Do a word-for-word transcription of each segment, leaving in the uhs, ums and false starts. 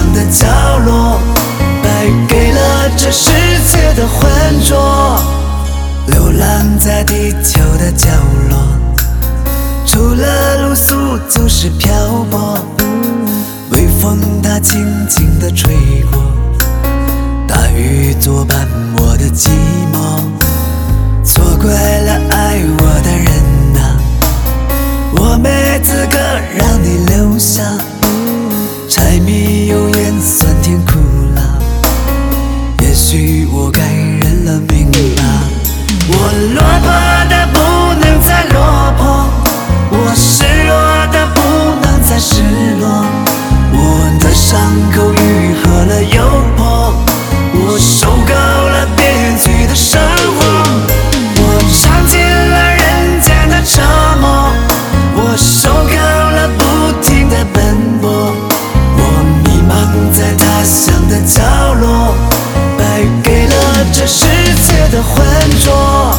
的角落，败给了这世界的浑浊。流浪在地球的角落，除了露宿就是漂泊。微风它轻轻地吹过，大雨作伴我的寂寞。错怪了爱我的人啊，我没资格让你留下。柴米油盐酸甜苦辣，也许我该认了命吧。我落魄的不能再落魄，我失落的不能再失落。我的伤口愈合了又破，我受够了憋屈的生活。我尝尽了人间的折磨，我受够了不停的奔波。我迷茫在他乡的角落，败给了这世界的浑浊。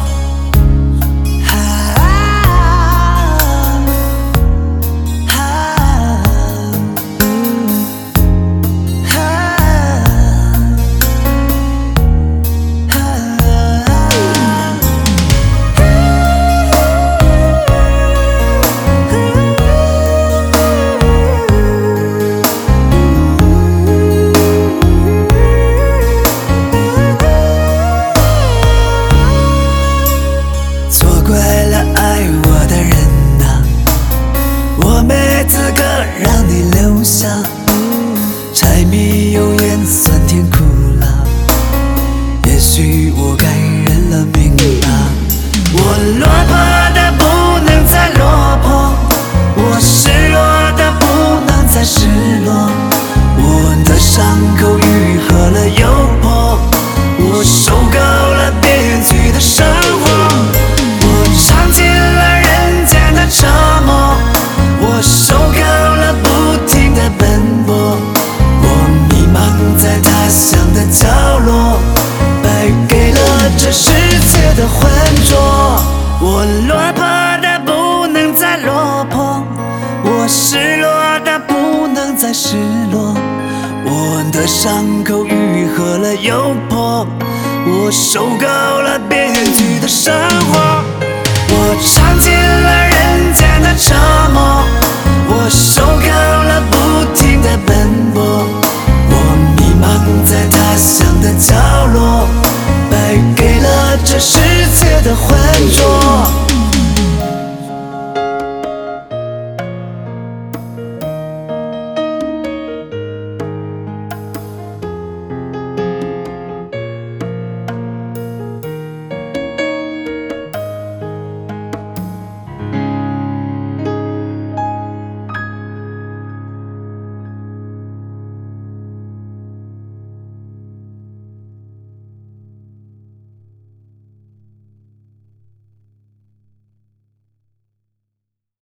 让你留下，柴米油盐酸甜苦辣，也许我该认了命吧。我落魄的不能再落魄，我失落的不能再失落。我的伤口愈合了又破，我受够了憋屈的生活。我尝尽了人间的折磨，我受够了不停的奔波。我迷茫在他乡的角落，败给了这世界的浑浊。我落魄的不能再落魄，我失落的不能再失落。我的伤口愈合了又破，我受够了憋屈的生活。我尝尽了人间的折磨，我受够了不停的奔波。我迷茫在他乡的角落，败给了这世界的浑浊。